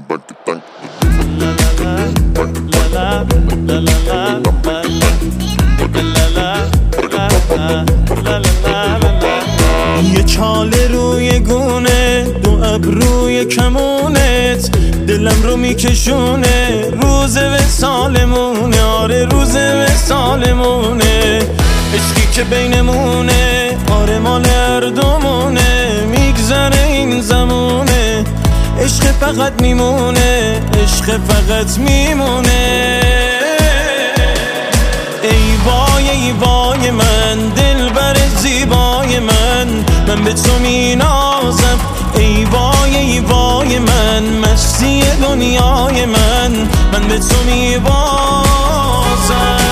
یه چاله روی گونه، دو ابروی کمونت، دلم رو میکشونه. روز وصالمونه، آره روز وصالمونه. عشقی که بینمونه، آره مال هر دومونه. میگذره این زمونه، عشق فقط میمونه، عشق فقط میمونه. ای وای من، دلبر زیبای من به تو مینازم. ای وای من، مستی دنیای من به تو میبازم.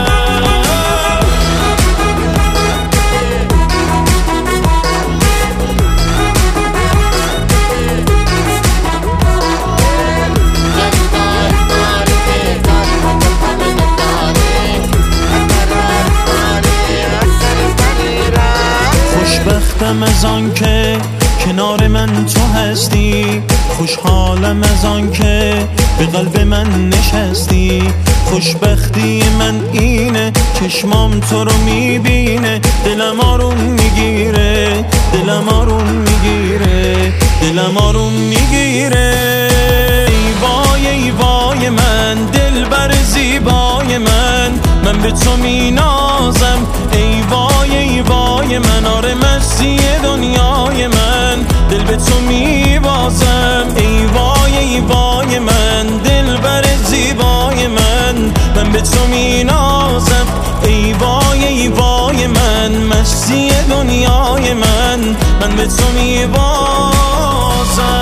خوشبختم از آن که کنار من تو هستی، خوشحالم از آن که به قلب من نشستی. خوشبختی من اینه، چشمام تو رو میبینه، دلم آروم میگیره، دلم آروم میگیره، دلم آروم میگیره. ای وای من، دلبر زیبای من به تو مینازم. ای وای من، آره مستی دنیای من دل به تو میبازم. ای وای من، دلبر زیبای من به تو مینازم. ای وای من، مستی دنیای من به تو میبازم.